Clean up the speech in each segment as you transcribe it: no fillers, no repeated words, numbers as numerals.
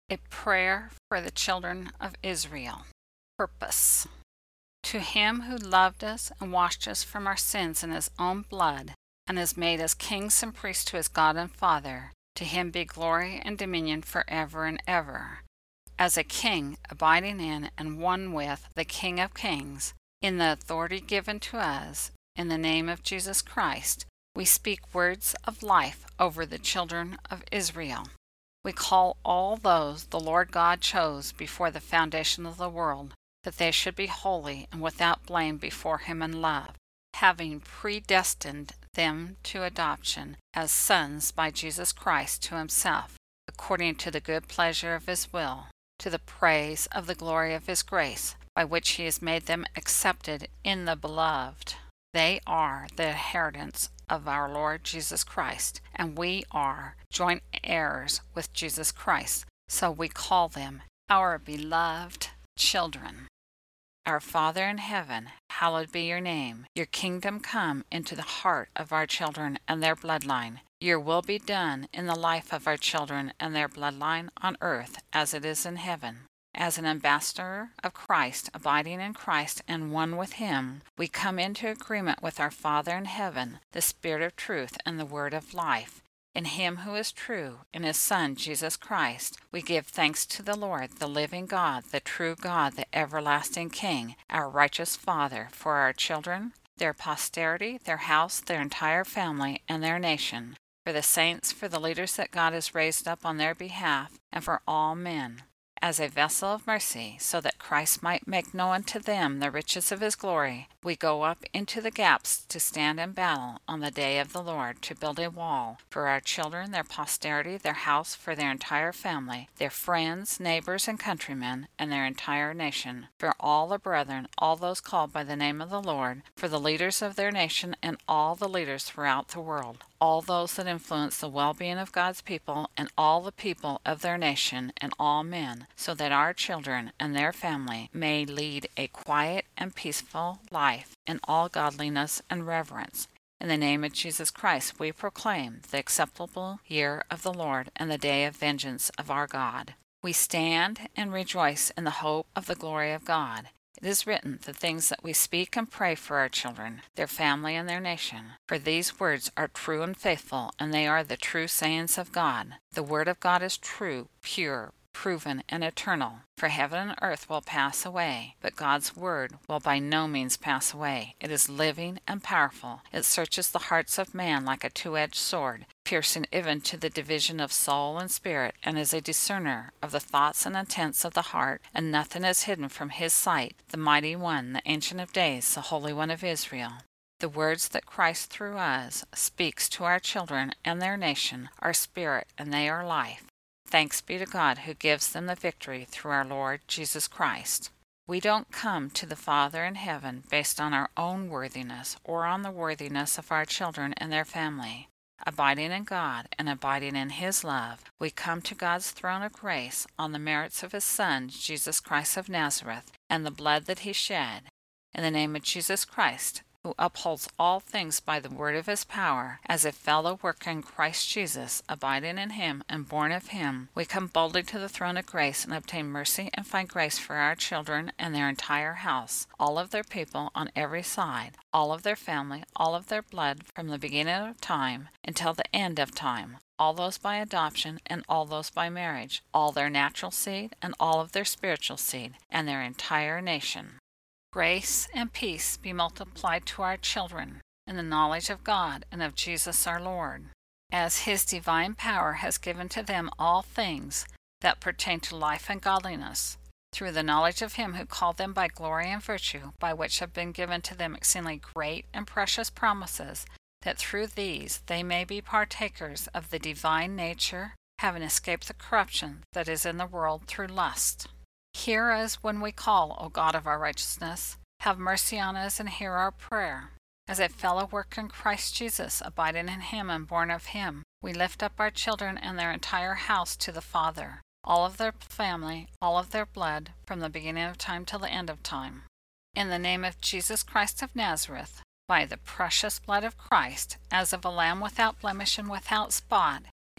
A prayer for the children of Israel. Purpose. To him who loved us and washed us from our sins in his own blood, and has made us kings and priests to his God and Father, to him be glory and dominion forever and ever. As a king, abiding in and one with the King of Kings, in the authority given to us, in the name of Jesus Christ, we speak words of life over the children of Israel. We call all those the Lord God chose before the foundation of the world, that they should be holy and without blame before him in love, having predestined them to adoption as sons by Jesus Christ to himself, according to the good pleasure of his will, to the praise of the glory of his grace, by which he has made them accepted in the Beloved. They are the inheritance of our Lord Jesus Christ, and we are joint heirs with Jesus Christ, so we call them our beloved children. Our Father in heaven, hallowed be your name. Your kingdom come into the heart of our children and their bloodline. Your will be done in the life of our children and their bloodline on earth as it is in heaven. As an ambassador of Christ, abiding in Christ and one with him, we come into agreement with our Father in heaven, the Spirit of truth and the Word of life. In him who is true, in his Son, Jesus Christ, we give thanks to the Lord, the living God, the true God, the everlasting King, our righteous Father, for our children, their posterity, their house, their entire family, and their nation, for the saints, for the leaders that God has raised up on their behalf, and for all men, as a vessel of mercy, so that Christ might make known to them the riches of his glory. We go up into the gaps to stand in battle on the day of the Lord, to build a wall for our children, their posterity, their house, for their entire family, their friends, neighbors, and countrymen, and their entire nation, for all the brethren, all those called by the name of the Lord, for the leaders of their nation and all the leaders throughout the world, all those that influence the well-being of God's people and all the people of their nation and all men, so that our children and their family may lead a quiet and peaceful life in all godliness and reverence. In the name of Jesus Christ, we proclaim the acceptable year of the Lord and the day of vengeance of our God. We stand and rejoice in the hope of the glory of God. It is written, the things that we speak and pray for our children, their family, and their nation. For these words are true and faithful, and they are the true sayings of God. The word of God is true, pure, proven, and eternal. For heaven and earth will pass away, but God's word will by no means pass away. It is living and powerful. It searches the hearts of man like a two-edged sword, piercing even to the division of soul and spirit, and is a discerner of the thoughts and intents of the heart, and nothing is hidden from his sight. The Mighty One, the Ancient of Days, the Holy One of Israel. The words that Christ through us speaks to our children and their nation are spirit, and they are life. Thanks be to God who gives them the victory through our Lord Jesus Christ. We don't come to the Father in heaven based on our own worthiness or on the worthiness of our children and their family. Abiding in God and abiding in his love, we come to God's throne of grace on the merits of his Son, Jesus Christ of Nazareth, and the blood that he shed. In the name of Jesus Christ, who upholds all things by the word of his power, as a fellow worker in Christ Jesus, abiding in him and born of him, we come boldly to the throne of grace and obtain mercy and find grace for our children and their entire house, all of their people on every side, all of their family, all of their blood from the beginning of time until the end of time, all those by adoption and all those by marriage, all their natural seed and all of their spiritual seed, and their entire nation. Grace and peace be multiplied to our children in the knowledge of God and of Jesus our Lord, as his divine power has given to them all things that pertain to life and godliness, through the knowledge of him who called them by glory and virtue, by which have been given to them exceedingly great and precious promises, that through these they may be partakers of the divine nature, having escaped the corruption that is in the world through lust. Hear us when we call, O God of our righteousness. Have mercy on us and hear our prayer. As a fellow worker in Christ Jesus, abiding in him and born of him, we lift up our children and their entire house to the Father, all of their family, all of their blood, from the beginning of time till the end of time. In the name of Jesus Christ of Nazareth, by the precious blood of Christ, as of a lamb without blemish and without spot,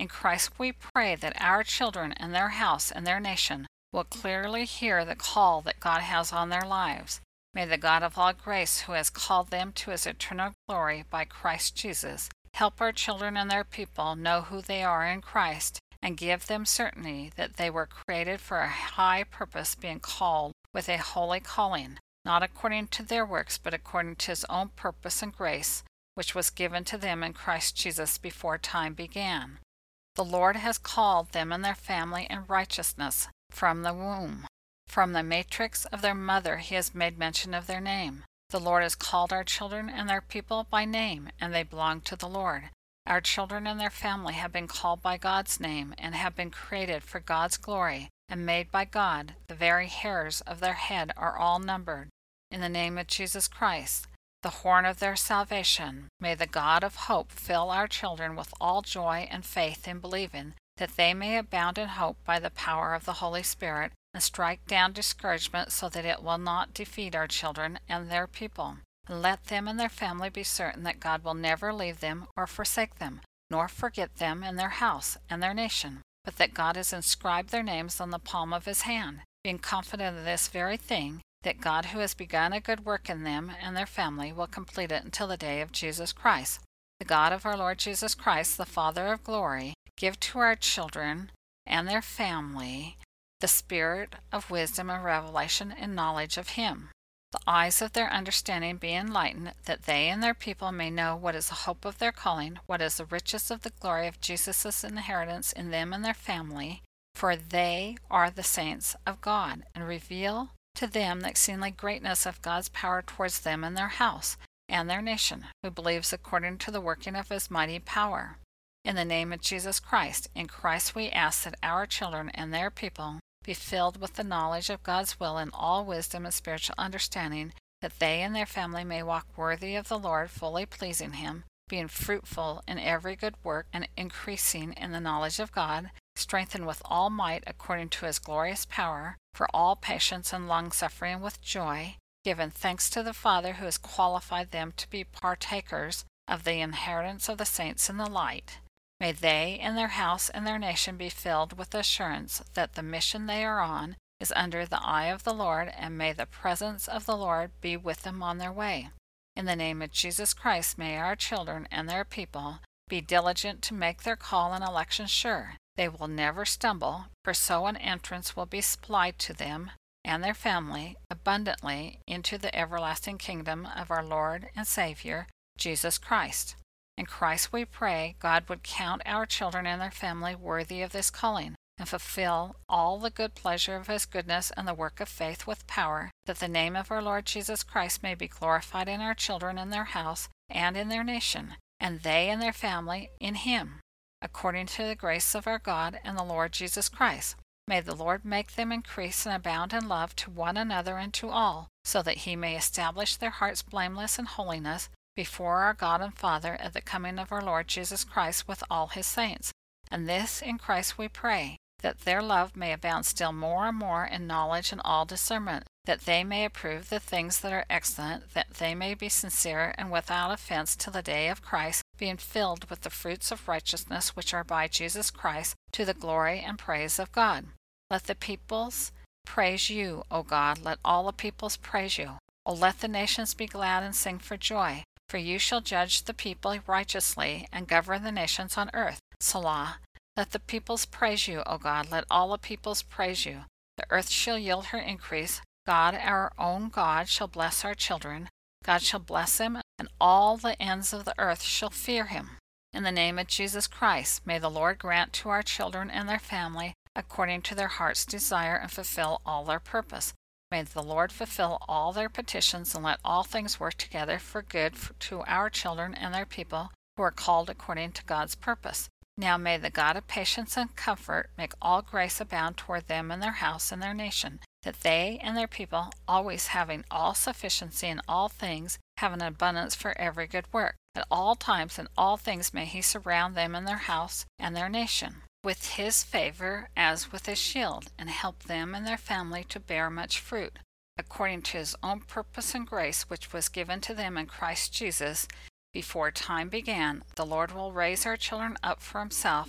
In Christ we pray that our children and their house and their nation will clearly hear the call that God has on their lives. May the God of all grace, who has called them to his eternal glory by Christ Jesus, help our children and their people know who they are in Christ, and give them certainty that they were created for a high purpose, being called with a holy calling, not according to their works, but according to his own purpose and grace, which was given to them in Christ Jesus before time began. The Lord has called them and their family in righteousness from the womb. From the matrix of their mother he has made mention of their name. The Lord has called our children and their people by name, and they belong to the Lord. Our children and their family have been called by God's name, and have been created for God's glory, and made by God. The very hairs of their head are all numbered. In the name of Jesus Christ, the horn of their salvation, may the God of hope fill our children with all joy and faith in believing, that they may abound in hope by the power of the Holy Spirit, and strike down discouragement so that it will not defeat our children and their people. And let them and their family be certain that God will never leave them or forsake them, nor forget them and their house and their nation, but that God has inscribed their names on the palm of his hand, being confident of this very thing, that God who has begun a good work in them and their family will complete it until the day of Jesus Christ. The God of our Lord Jesus Christ, the Father of glory, give to our children and their family the spirit of wisdom and revelation and knowledge of him. The eyes of their understanding be enlightened, that they and their people may know what is the hope of their calling, what is the riches of the glory of Jesus' inheritance in them and their family, for they are the saints of God, and reveal to them the exceedingly greatness of God's power towards them and their house and their nation, who believes according to the working of his mighty power. In the name of Jesus Christ, in Christ we ask that our children and their people be filled with the knowledge of God's will in all wisdom and spiritual understanding, that they and their family may walk worthy of the Lord, fully pleasing him, being fruitful in every good work, and increasing in the knowledge of God, strengthened with all might according to his glorious power, for all patience and long-suffering with joy, giving thanks to the Father who has qualified them to be partakers of the inheritance of the saints in the light. May they and their house and their nation be filled with assurance that the mission they are on is under the eye of the Lord, and may the presence of the Lord be with them on their way. In the name of Jesus Christ, may our children and their people be diligent to make their call and election sure. They will never stumble, for so an entrance will be supplied to them and their family abundantly into the everlasting kingdom of our Lord and Savior, Jesus Christ. In Christ we pray God would count our children and their family worthy of this calling, and fulfill all the good pleasure of his goodness and the work of faith with power, that the name of our Lord Jesus Christ may be glorified in our children and their house and in their nation, and they and their family in him, according to the grace of our God and the Lord Jesus Christ. May the Lord make them increase and abound in love to one another and to all, so that he may establish their hearts blameless in holiness before our God and Father at the coming of our Lord Jesus Christ with all his saints. And this in Christ we pray, that their love may abound still more and more in knowledge and all discernment, that they may approve the things that are excellent, that they may be sincere and without offense till the day of Christ, being filled with the fruits of righteousness which are by Jesus Christ, to the glory and praise of God. Let the peoples praise you, O God, let all the peoples praise you. O let the nations be glad and sing for joy. For you shall judge the people righteously, and govern the nations on earth. Selah. Let the peoples praise you, O God, let all the peoples praise you. The earth shall yield her increase. God, our own God, shall bless our children. God shall bless them, and all the ends of the earth shall fear him. In the name of Jesus Christ, may the Lord grant to our children and their family, according to their heart's desire, and fulfill all their purpose. May the Lord fulfill all their petitions, and let all things work together for good to our children and their people who are called according to God's purpose. Now may the God of patience and comfort make all grace abound toward them and their house and their nation, that they and their people, always having all sufficiency in all things, have an abundance for every good work. At all times and all things may he surround them and their house and their nation with his favor as with a shield, and help them and their family to bear much fruit, according to his own purpose and grace which was given to them in Christ Jesus before time began. The Lord will raise our children up for himself,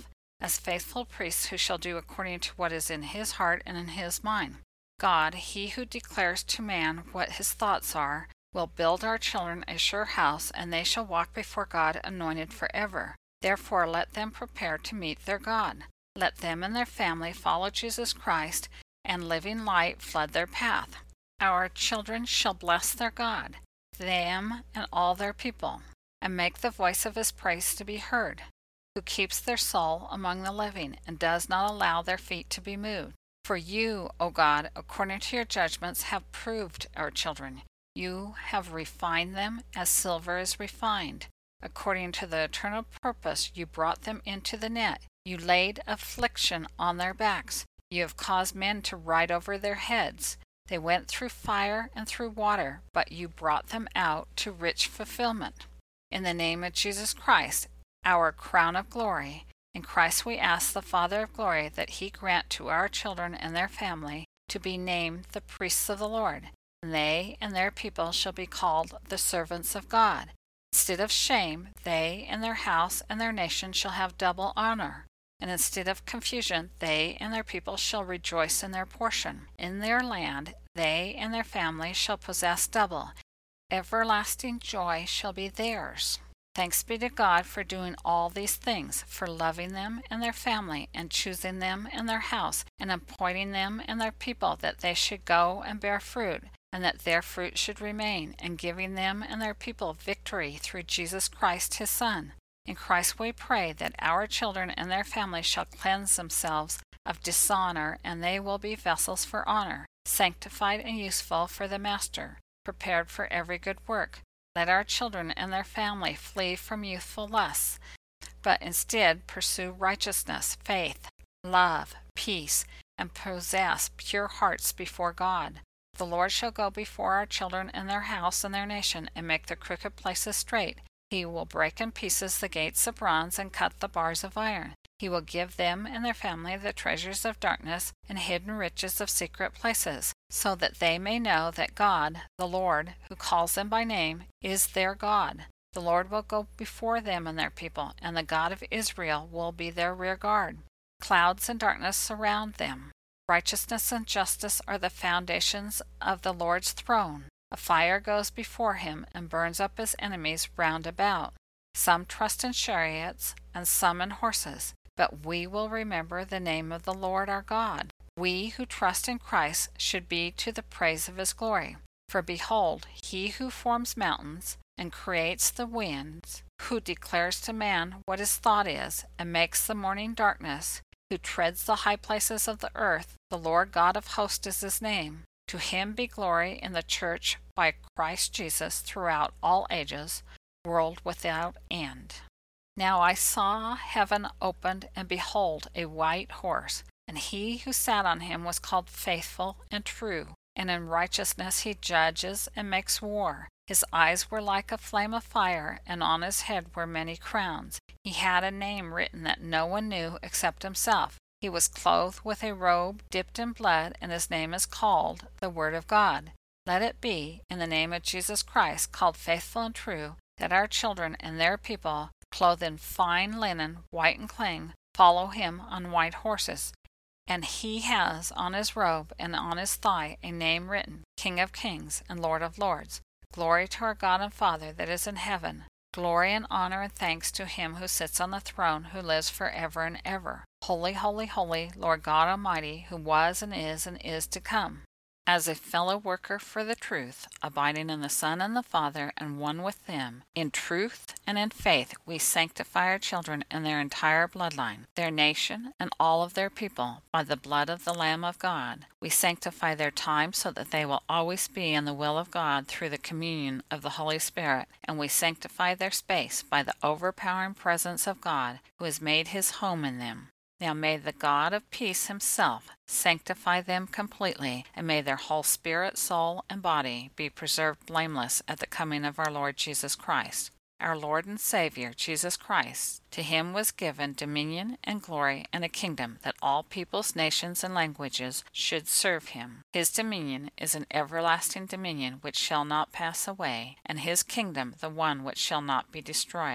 as faithful priests who shall do according to what is in his heart and in his mind. God, he who declares to man what his thoughts are, will build our children a sure house, and they shall walk before God anointed forever. Therefore let them prepare to meet their God. Let them and their family follow Jesus Christ, and living light flood their path. Our children shall bless their God, them and all their people, and make the voice of his praise to be heard, who keeps their soul among the living, and does not allow their feet to be moved. For you, O God, according to your judgments, have proved our children. You have refined them as silver is refined. According to the eternal purpose, you brought them into the net. You laid affliction on their backs. You have caused men to ride over their heads. They went through fire and through water, but you brought them out to rich fulfillment. In the name of Jesus Christ, our crown of glory, in Christ we ask the Father of glory that he grant to our children and their family to be named the priests of the Lord. And they and their people shall be called the servants of God. Instead of shame, they and their house and their nation shall have double honor. And instead of confusion, they and their people shall rejoice in their portion. In their land, they and their family shall possess double. Everlasting joy shall be theirs. Thanks be to God for doing all these things, for loving them and their family, and choosing them and their house, and appointing them and their people that they should go and bear fruit, and that their fruit should remain, and giving them and their people victory through Jesus Christ his Son. In Christ we pray that our children and their families shall cleanse themselves of dishonor, and they will be vessels for honor, sanctified and useful for the Master, prepared for every good work. Let our children and their family flee from youthful lusts, but instead pursue righteousness, faith, love, peace, and possess pure hearts before God. The Lord shall go before our children and their house and their nation, and make the crooked places straight. He will break in pieces the gates of bronze and cut the bars of iron. He will give them and their family the treasures of darkness and hidden riches of secret places, so that they may know that God, the Lord, who calls them by name, is their God. The Lord will go before them and their people, and the God of Israel will be their rear guard. Clouds and darkness surround them. Righteousness and justice are the foundations of the Lord's throne. A fire goes before him and burns up his enemies round about. Some trust in chariots and some in horses, but we will remember the name of the Lord our God. We who trust in Christ should be to the praise of his glory. For behold, he who forms mountains and creates the winds, who declares to man what his thought is, and makes the morning darkness, who treads the high places of the earth, the Lord God of hosts is his name. To him be glory in the church by Christ Jesus throughout all ages, world without end. Now I saw heaven opened, and behold, a white horse, and he who sat on him was called Faithful and True, and in righteousness he judges and makes war. His eyes were like a flame of fire, and on his head were many crowns. He had a name written that no one knew except himself. He was clothed with a robe dipped in blood, and his name is called the Word of God. Let it be, in the name of Jesus Christ, called Faithful and True, that our children and their people, clothed in fine linen, white and clean, follow him on white horses. And he has on his robe and on his thigh a name written, King of Kings and Lord of Lords. Glory to our God and Father that is in heaven. Glory and honor and thanks to him who sits on the throne, who lives forever and ever. Holy, holy, holy, Lord God Almighty, who was and is to come. As a fellow worker for the truth, abiding in the Son and the Father, and one with them, in truth and in faith, we sanctify our children and their entire bloodline, their nation, and all of their people, by the blood of the Lamb of God. We sanctify their time so that they will always be in the will of God through the communion of the Holy Spirit, and we sanctify their space by the overpowering presence of God, who has made his home in them. Now may the God of peace himself sanctify them completely, and may their whole spirit, soul, and body be preserved blameless at the coming of our Lord Jesus Christ. Our Lord and Savior, Jesus Christ, to him was given dominion and glory and a kingdom, that all peoples, nations, and languages should serve him. His dominion is an everlasting dominion which shall not pass away, and his kingdom the one which shall not be destroyed.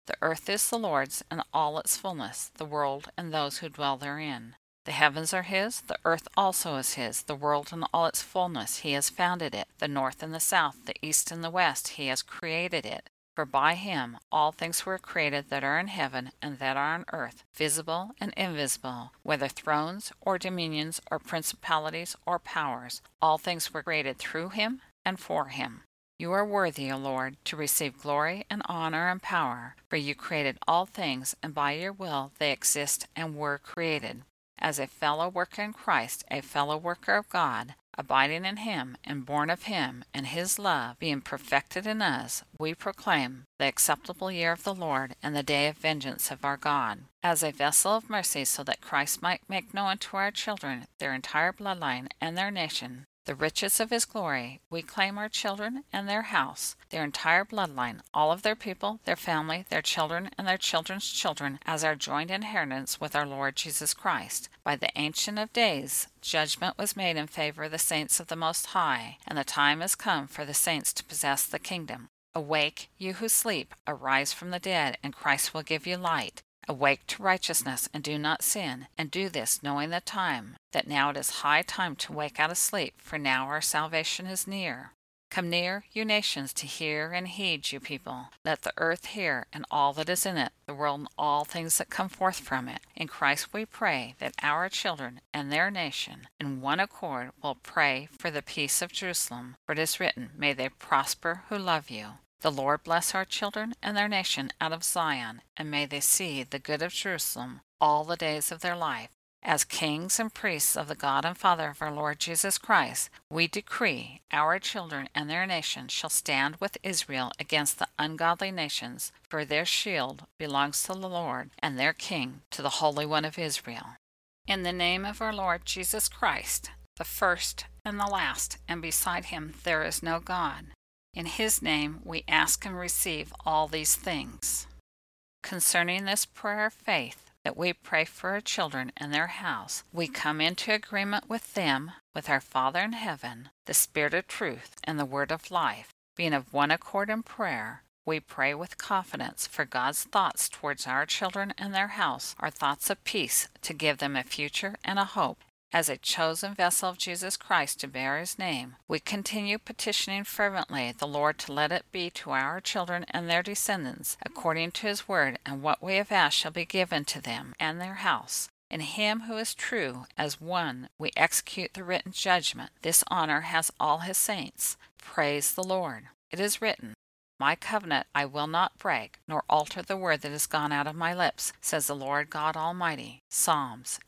The earth is the Lord's and all its fullness, the world and those who dwell therein. The heavens are his, the earth also is his, the world and all its fullness. He has founded it. The north and the south, the east and the west, he has created it. For by him all things were created that are in heaven and that are on earth, visible and invisible, whether thrones or dominions or principalities or powers. All things were created through him and for him. You are worthy, O Lord, to receive glory and honor and power, for you created all things, and by your will they exist and were created. As a fellow worker in Christ, a fellow worker of God, abiding in him and born of him, and his love being perfected in us, we proclaim the acceptable year of the Lord and the day of vengeance of our God, as a vessel of mercy, so that Christ might make known to our children their entire bloodline and their nation the riches of his glory. We claim our children and their house, their entire bloodline, all of their people, their family, their children, and their children's children, as our joint inheritance with our Lord Jesus Christ. By the Ancient of Days, judgment was made in favor of the saints of the Most High, and the time is come for the saints to possess the kingdom. Awake, you who sleep, arise from the dead, and Christ will give you light. Awake to righteousness, and do not sin, and do this, knowing the time, that now it is high time to wake out of sleep, for now our salvation is near. Come near, you nations, to hear and heed, you people. Let the earth hear, and all that is in it, the world and all things that come forth from it. In Christ we pray that our children and their nation, in one accord, will pray for the peace of Jerusalem. For it is written, May they prosper who love you. The Lord bless our children and their nation out of Zion, and may they see the good of Jerusalem all the days of their life. As kings and priests of the God and Father of our Lord Jesus Christ, we decree our children and their nation shall stand with Israel against the ungodly nations, for their shield belongs to the Lord, and their king to the Holy One of Israel. In the name of our Lord Jesus Christ, the first and the last, and beside him there is no God. In his name we ask and receive all these things. Concerning this prayer of faith that we pray for our children and their house, we come into agreement with them, with our Father in heaven, the Spirit of truth, and the Word of life. Being of one accord in prayer, we pray with confidence, for God's thoughts towards our children and their house are thoughts of peace, to give them a future and a hope. As a chosen vessel of Jesus Christ to bear his name, we continue petitioning fervently the Lord to let it be to our children and their descendants, according to his word, and what we have asked shall be given to them and their house. In him who is true, as one, we execute the written judgment. This honor has all his saints. Praise the Lord. It is written, My covenant I will not break, nor alter the word that has gone out of my lips, says the Lord God Almighty. Psalms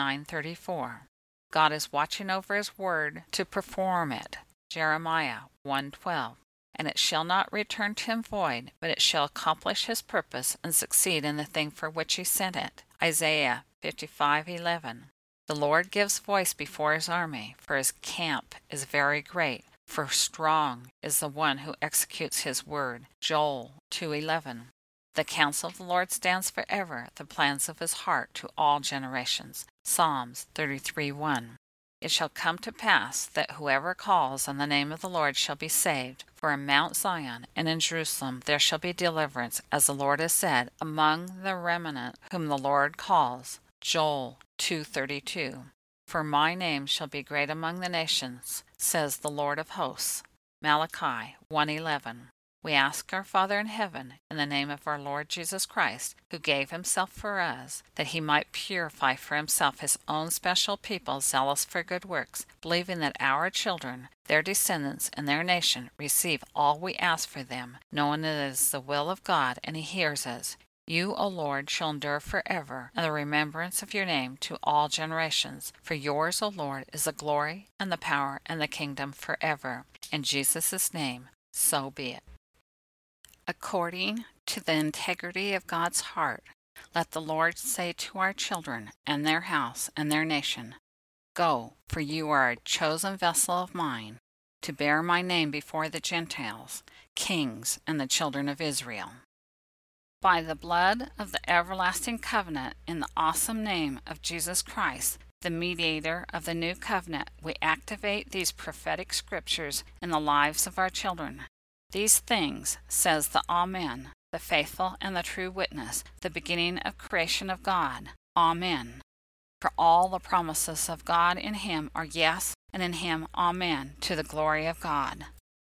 89:34. God is watching over his word to perform it. Jeremiah 1:12. And it shall not return to him void, but it shall accomplish his purpose and succeed in the thing for which he sent it. Isaiah 55:11. The Lord gives voice before his army, for his camp is very great. For strong is the one who executes his word. Joel 2:11. The counsel of the Lord stands forever, the plans of his heart to all generations. Psalms 33:1. It shall come to pass that whoever calls on the name of the Lord shall be saved. For in Mount Zion and in Jerusalem there shall be deliverance, as the Lord has said, among the remnant whom the Lord calls. Joel 2:32. For my name shall be great among the nations, says the Lord of hosts. Malachi 1:11. We ask our Father in heaven, in the name of our Lord Jesus Christ, who gave himself for us, that he might purify for himself his own special people zealous for good works, believing that our children, their descendants, and their nation receive all we ask for them, knowing that it is the will of God, and he hears us. You, O Lord, shall endure forever, and the remembrance of your name to all generations. For yours, O Lord, is the glory, and the power, and the kingdom forever. In Jesus' name, so be it. According to the integrity of God's heart, let the Lord say to our children and their house and their nation, Go, for you are a chosen vessel of mine, to bear my name before the Gentiles, kings, and the children of Israel. By the blood of the everlasting covenant, in the awesome name of Jesus Christ, the mediator of the new covenant, we activate these prophetic scriptures in the lives of our children. These things, says the Amen, the faithful and the true witness, the beginning of creation of God. Amen. For all the promises of God in him are yes, and in him amen, to the glory of God.